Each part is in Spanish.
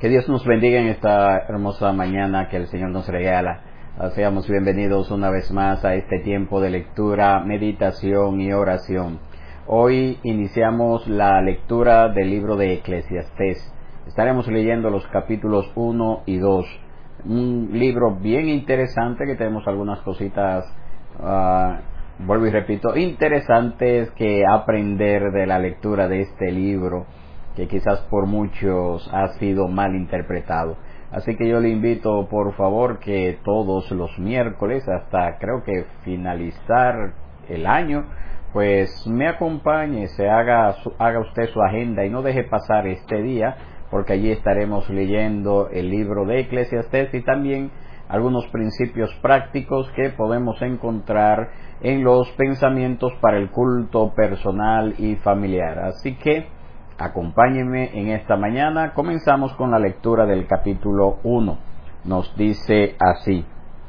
Dios nos bendiga en esta hermosa mañana que el Señor nos regala. Seamos bienvenidos una vez más a este tiempo de lectura, meditación y oración. Hoy iniciamos la lectura del libro de Eclesiastés. Estaremos leyendo los capítulos 1 y 2. Un libro bien interesante que tenemos algunas cositas, vuelvo y repito, interesantes que aprender de la lectura de este libro, que quizás por muchos ha sido mal interpretado. Así que yo le invito, por favor, que todos los miércoles, hasta creo que finalizar el año, pues me acompañe, haga usted su agenda y no deje pasar este día, porque allí estaremos leyendo el libro de Eclesiastés y también algunos principios prácticos que podemos encontrar en los pensamientos para el culto personal y familiar. Así que acompáñenme en esta mañana. Comenzamos con la lectura del capítulo 1. Nos dice así: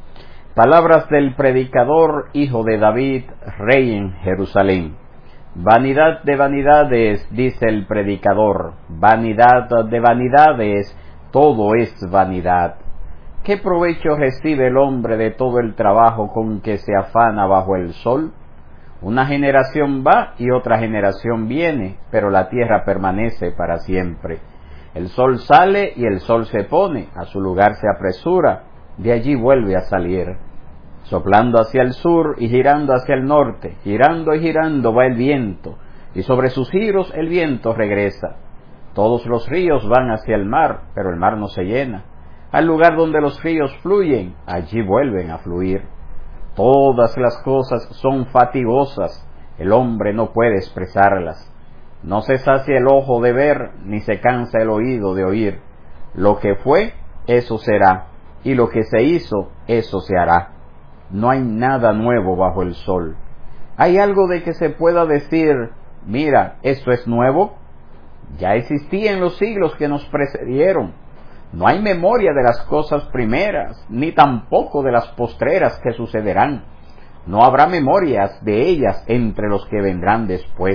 palabras del predicador, hijo de David, rey en Jerusalén. Vanidad de vanidades, dice el predicador, vanidad de vanidades, todo es vanidad. ¿Qué provecho recibe el hombre de todo el trabajo con que se afana bajo el sol? Una generación va y otra generación viene, pero la tierra permanece para siempre. El sol sale y el sol se pone, a su lugar se apresura, de allí vuelve a salir. Soplando hacia el sur y girando hacia el norte, girando y girando va el viento, y sobre sus giros el viento regresa. Todos los ríos van hacia el mar, pero el mar no se llena. Al lugar donde los ríos fluyen, allí vuelven a fluir. Todas las cosas son fatigosas, el hombre no puede expresarlas. No se sacia el ojo de ver, ni se cansa el oído de oír. Lo que fue, eso será, y lo que se hizo, eso se hará. No hay nada nuevo bajo el sol. ¿Hay algo de que se pueda decir, mira, esto es nuevo? Ya existía en los siglos que nos precedieron. No hay memoria de las cosas primeras, ni tampoco de las postreras que sucederán. No habrá memorias de ellas entre los que vendrán después.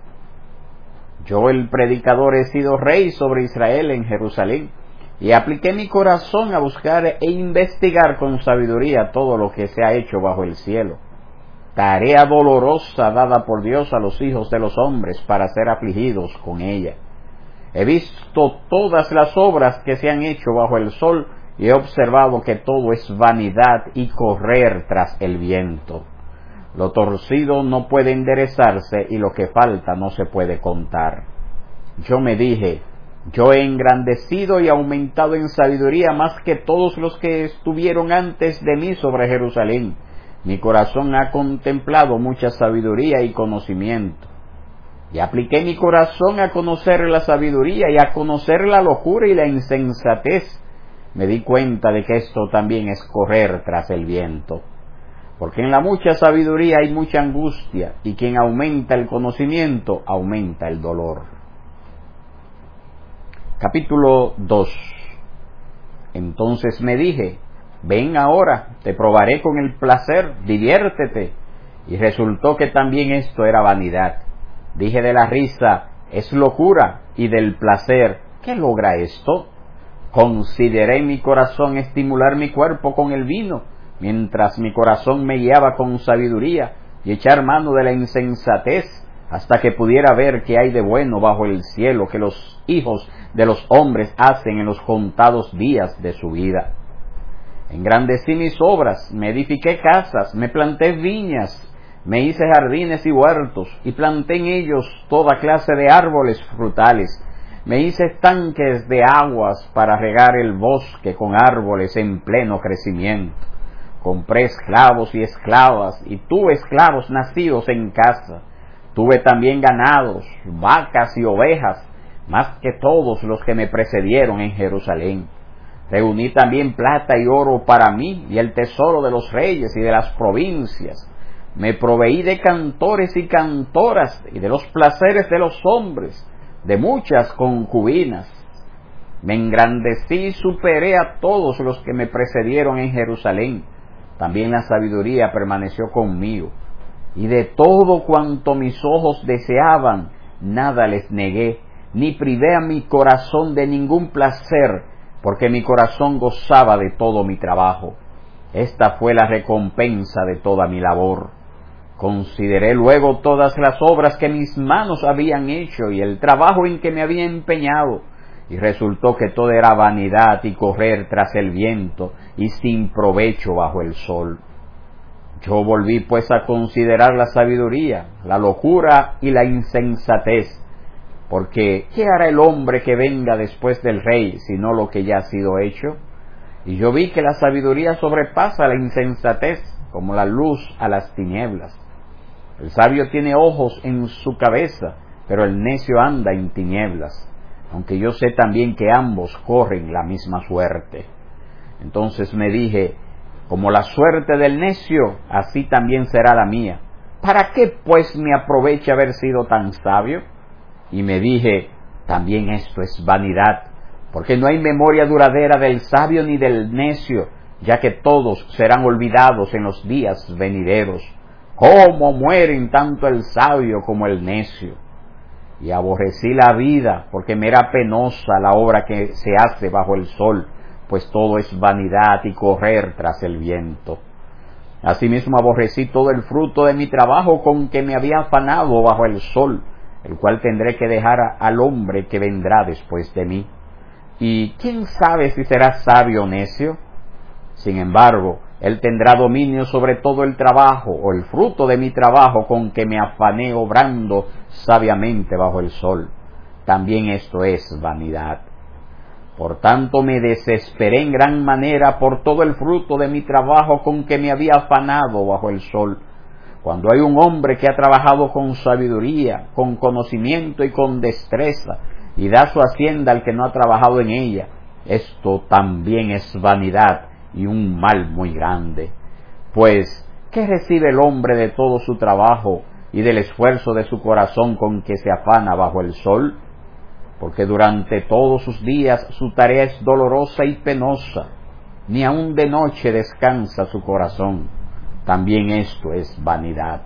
Yo, el predicador, he sido rey sobre Israel en Jerusalén, y apliqué mi corazón a buscar e investigar con sabiduría todo lo que se ha hecho bajo el cielo. Tarea dolorosa dada por Dios a los hijos de los hombres para ser afligidos con ella. He visto todas las obras que se han hecho bajo el sol y he observado que todo es vanidad y correr tras el viento. Lo torcido no puede enderezarse y lo que falta no se puede contar. Yo me dije, yo he engrandecido y aumentado en sabiduría más que todos los que estuvieron antes de mí sobre Jerusalén. Mi corazón ha contemplado mucha sabiduría y conocimiento. Y apliqué mi corazón a conocer la sabiduría y a conocer la locura y la insensatez. Me di cuenta de que esto también es correr tras el viento. Porque en la mucha sabiduría hay mucha angustia, y quien aumenta el conocimiento, aumenta el dolor. Capítulo 2. Entonces me dije, ven ahora, te probaré con el placer, diviértete. Y resultó que también esto era vanidad. Dije de la risa, es locura, y del placer, ¿qué logra esto? Consideré en mi corazón estimular mi cuerpo con el vino, mientras mi corazón me guiaba con sabiduría, y echar mano de la insensatez, hasta que pudiera ver qué hay de bueno bajo el cielo que los hijos de los hombres hacen en los contados días de su vida. Engrandecí mis obras, me edifiqué casas, me planté viñas, me hice jardines y huertos, y planté en ellos toda clase de árboles frutales. Me hice estanques de aguas para regar el bosque con árboles en pleno crecimiento. Compré esclavos y esclavas, y tuve esclavos nacidos en casa. Tuve también ganados, vacas y ovejas, más que todos los que me precedieron en Jerusalén. Reuní también plata y oro para mí, y el tesoro de los reyes y de las provincias. Me proveí de cantores y cantoras, y de los placeres de los hombres, de muchas concubinas. Me engrandecí y superé a todos los que me precedieron en Jerusalén. También la sabiduría permaneció conmigo. Y de todo cuanto mis ojos deseaban, nada les negué, ni privé a mi corazón de ningún placer, porque mi corazón gozaba de todo mi trabajo. Esta fue la recompensa de toda mi labor. Consideré luego todas las obras que mis manos habían hecho y el trabajo en que me había empeñado, y resultó que todo era vanidad y correr tras el viento y sin provecho bajo el sol. Yo volví pues a considerar la sabiduría, la locura y la insensatez, porque ¿qué hará el hombre que venga después del rey, sino lo que ya ha sido hecho? Y yo vi que la sabiduría sobrepasa la insensatez, como la luz a las tinieblas. El sabio tiene ojos en su cabeza, pero el necio anda en tinieblas, aunque yo sé también que ambos corren la misma suerte. Entonces me dije, como la suerte del necio, así también será la mía. ¿Para qué pues me aprovecha haber sido tan sabio? Y me dije, también esto es vanidad, porque no hay memoria duradera del sabio ni del necio, ya que todos serán olvidados en los días venideros. ¿Cómo mueren tanto el sabio como el necio? Y aborrecí la vida, porque me era penosa la obra que se hace bajo el sol, pues todo es vanidad y correr tras el viento. Asimismo aborrecí todo el fruto de mi trabajo con que me había afanado bajo el sol, el cual tendré que dejar al hombre que vendrá después de mí. ¿Y quién sabe si será sabio o necio? Sin embargo, él tendrá dominio sobre todo el trabajo o el fruto de mi trabajo con que me afané obrando sabiamente bajo el sol. También esto es vanidad. Por tanto me desesperé en gran manera por todo el fruto de mi trabajo con que me había afanado bajo el sol. Cuando hay un hombre que ha trabajado con sabiduría, con conocimiento y con destreza, y da su hacienda al que no ha trabajado en ella, esto también es vanidad y un mal muy grande. Pues, ¿qué recibe el hombre de todo su trabajo y del esfuerzo de su corazón con que se afana bajo el sol? Porque durante todos sus días su tarea es dolorosa y penosa, ni aun de noche descansa su corazón. También esto es vanidad.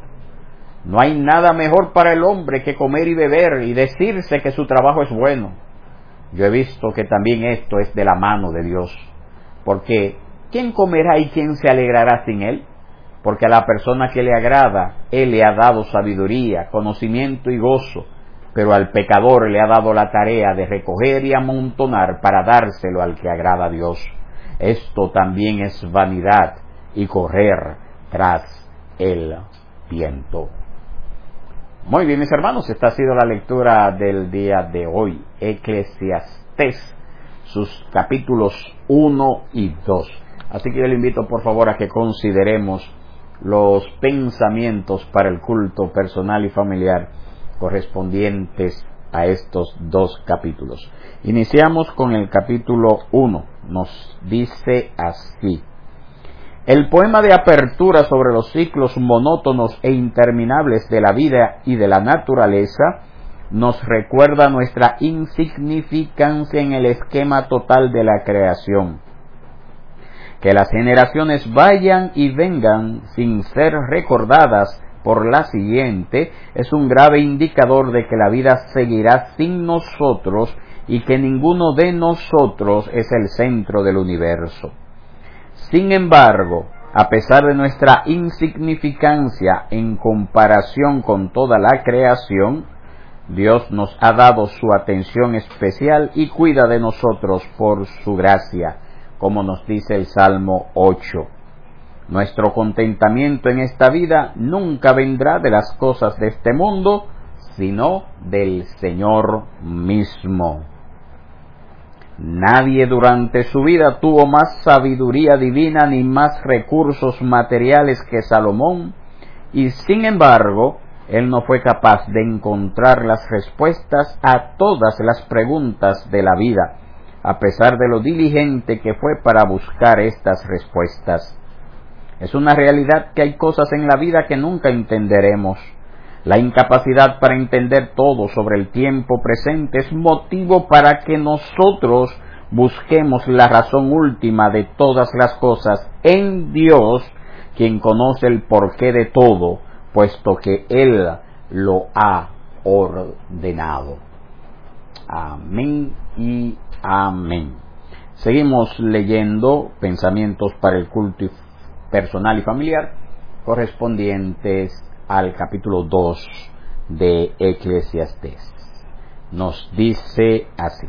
No hay nada mejor para el hombre que comer y beber y decirse que su trabajo es bueno. Yo he visto que también esto es de la mano de Dios, porque ¿quién comerá y quién se alegrará sin él? Porque a la persona que le agrada, él le ha dado sabiduría, conocimiento y gozo, pero al pecador le ha dado la tarea de recoger y amontonar para dárselo al que agrada a Dios. Esto también es vanidad y correr tras el viento. Muy bien, mis hermanos, esta ha sido la lectura del día de hoy. Eclesiastés, sus capítulos 1 y 2. Así que yo le invito por favor a que consideremos los pensamientos para el culto personal y familiar correspondientes a estos dos capítulos. Iniciamos con el capítulo 1. Nos dice así: el poema de apertura sobre los ciclos monótonos e interminables de la vida y de la naturaleza nos recuerda nuestra insignificancia en el esquema total de la creación. Que las generaciones vayan y vengan sin ser recordadas por la siguiente es un grave indicador de que la vida seguirá sin nosotros y que ninguno de nosotros es el centro del universo. Sin embargo, a pesar de nuestra insignificancia en comparación con toda la creación, Dios nos ha dado su atención especial y cuida de nosotros por su gracia, como nos dice el Salmo 8. Nuestro contentamiento en esta vida nunca vendrá de las cosas de este mundo, sino del Señor mismo. Nadie durante su vida tuvo más sabiduría divina ni más recursos materiales que Salomón, y sin embargo, él no fue capaz de encontrar las respuestas a todas las preguntas de la vida, a pesar de lo diligente que fue para buscar estas respuestas. Es una realidad que hay cosas en la vida que nunca entenderemos. La incapacidad para entender todo sobre el tiempo presente es motivo para que nosotros busquemos la razón última de todas las cosas en Dios, quien conoce el porqué de todo, puesto que Él lo ha ordenado. Amén y amén. Seguimos leyendo pensamientos para el culto personal y familiar correspondientes al capítulo 2 de Eclesiastés. Nos dice así: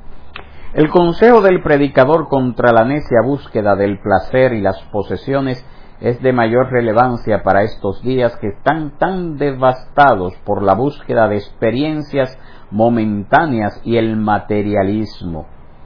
el consejo del predicador contra la necia búsqueda del placer y las posesiones es de mayor relevancia para estos días que están tan devastados por la búsqueda de experiencias momentáneas y el materialismo.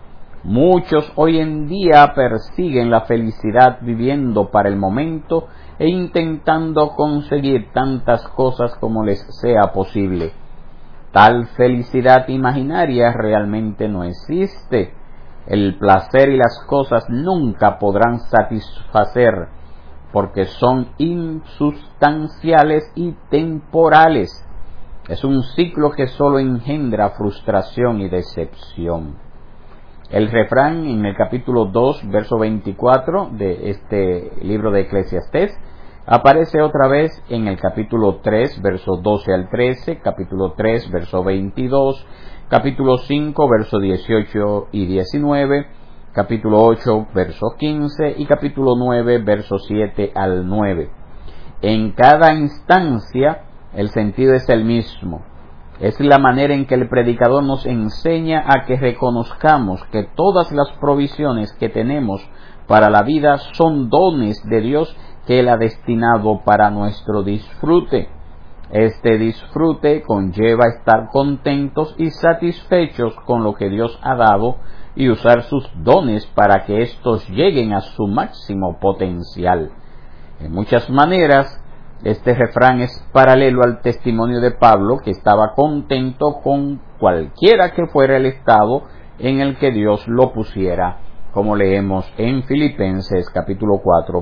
Muchos hoy en día persiguen la felicidad viviendo para el momento e intentando conseguir tantas cosas como les sea posible. Tal felicidad imaginaria realmente no existe. El placer y las cosas nunca podrán satisfacer porque son insustanciales y temporales. Es un ciclo que solo engendra frustración y decepción. El refrán en el capítulo 2, verso 24 de este libro de Eclesiastés aparece otra vez en el capítulo 3, verso 12 al 13, capítulo 3, verso 22, capítulo 5, verso 18 y 19, capítulo 8, verso 15 y capítulo 9, verso 7 al 9. En cada instancia el sentido es el mismo. Es la manera en que el predicador nos enseña a que reconozcamos que todas las provisiones que tenemos para la vida son dones de Dios que Él ha destinado para nuestro disfrute. Este disfrute conlleva estar contentos y satisfechos con lo que Dios ha dado y usar sus dones para que éstos lleguen a su máximo potencial. En muchas maneras, este refrán es paralelo al testimonio de Pablo, que estaba contento con cualquiera que fuera el estado en el que Dios lo pusiera, como leemos en Filipenses capítulo 4,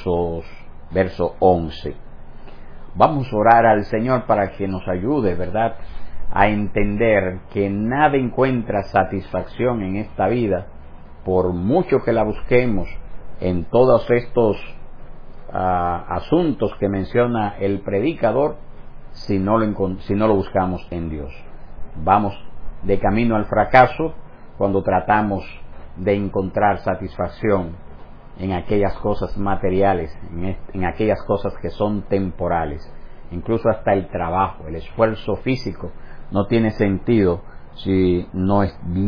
verso 11. Vamos a orar al Señor para que nos ayude, ¿verdad?, a entender que nada encuentra satisfacción en esta vida, por mucho que la busquemos en todos estos asuntos que menciona el predicador, si no lo buscamos en Dios. Vamos de camino al fracaso cuando tratamos de encontrar satisfacción en aquellas cosas materiales, en aquellas cosas que son temporales. Incluso hasta el trabajo, el esfuerzo físico no tiene sentido si no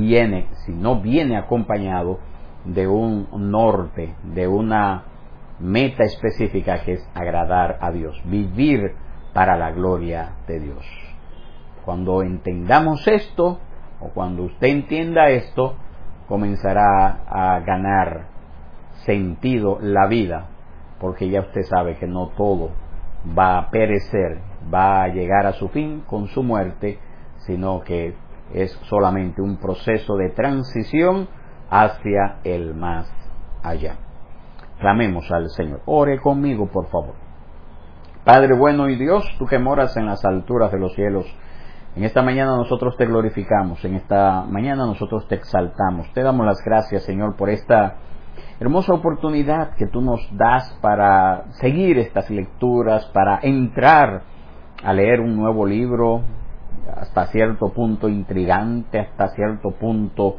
viene acompañado de un norte, de una meta específica, que es agradar a Dios, vivir para la gloria de Dios. Cuando entendamos esto, o cuando usted entienda esto, comenzará a ganar sentido la vida, porque ya usted sabe que no todo va a perecer, va a llegar a su fin con su muerte, sino que es solamente un proceso de transición hacia el más allá. Clamemos al Señor. Ore conmigo, por favor. Padre bueno y Dios, tú que moras en las alturas de los cielos, en esta mañana nosotros te glorificamos, en esta mañana nosotros te exaltamos. Te damos las gracias, Señor, por esta hermosa oportunidad que tú nos das para seguir estas lecturas, para entrar a leer un nuevo libro, hasta cierto punto intrigante, hasta cierto punto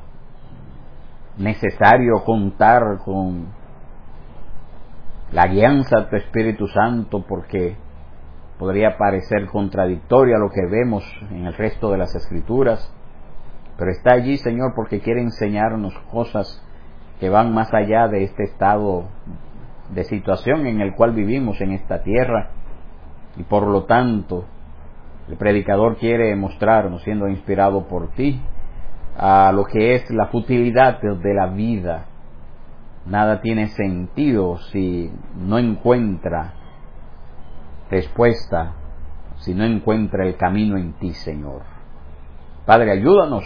necesario contar con la guianza de tu Espíritu Santo, porque podría parecer contradictorio a lo que vemos en el resto de las Escrituras, pero está allí, Señor, porque quiere enseñarnos cosas que van más allá de este estado de situación en el cual vivimos en esta tierra, y por lo tanto el predicador quiere mostrarnos, siendo inspirado por ti, a lo que es la futilidad de la vida. Nada tiene sentido si no encuentra respuesta, si no encuentra el camino en ti, Señor. Padre, ayúdanos,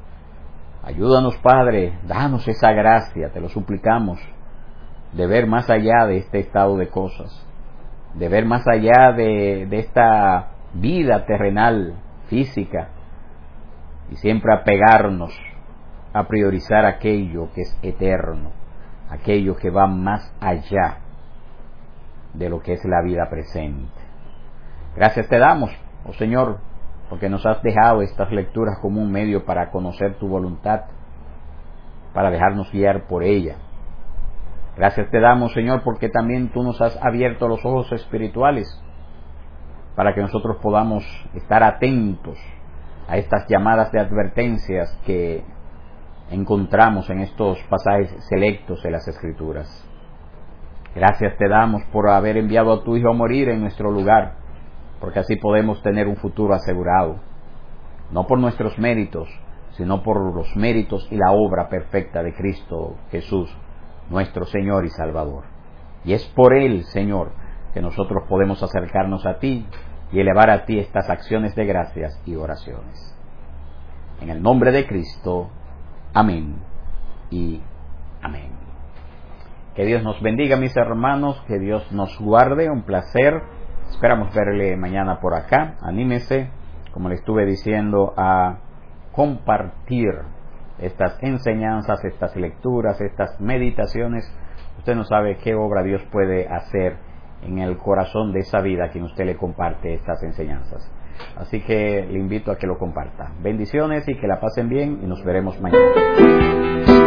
Padre, danos esa gracia, te lo suplicamos, de ver más allá de este estado de cosas, de ver más allá de esta vida terrenal, física, y siempre apegarnos a priorizar aquello que es eterno, aquello que va más allá de lo que es la vida presente. Gracias te damos, oh Señor, porque nos has dejado estas lecturas como un medio para conocer tu voluntad, para dejarnos guiar por ella. Gracias te damos, Señor, porque también tú nos has abierto los ojos espirituales para que nosotros podamos estar atentos a estas llamadas de advertencias que encontramos en estos pasajes selectos de las Escrituras. Gracias te damos por haber enviado a tu Hijo a morir en nuestro lugar, porque así podemos tener un futuro asegurado, no por nuestros méritos, sino por los méritos y la obra perfecta de Cristo Jesús, nuestro Señor y Salvador. Y es por Él, Señor, que nosotros podemos acercarnos a ti y elevar a ti estas acciones de gracias y oraciones. En el nombre de Cristo, amén y amén. Que Dios nos bendiga, mis hermanos, que Dios nos guarde, un placer. Esperamos verle mañana por acá. Anímese, como le estuve diciendo, a compartir estas enseñanzas, estas lecturas, estas meditaciones. Usted no sabe qué obra Dios puede hacer en el corazón de esa vida a quien usted le comparte estas enseñanzas. Así que le invito a que lo comparta. Bendiciones y que la pasen bien y nos veremos mañana.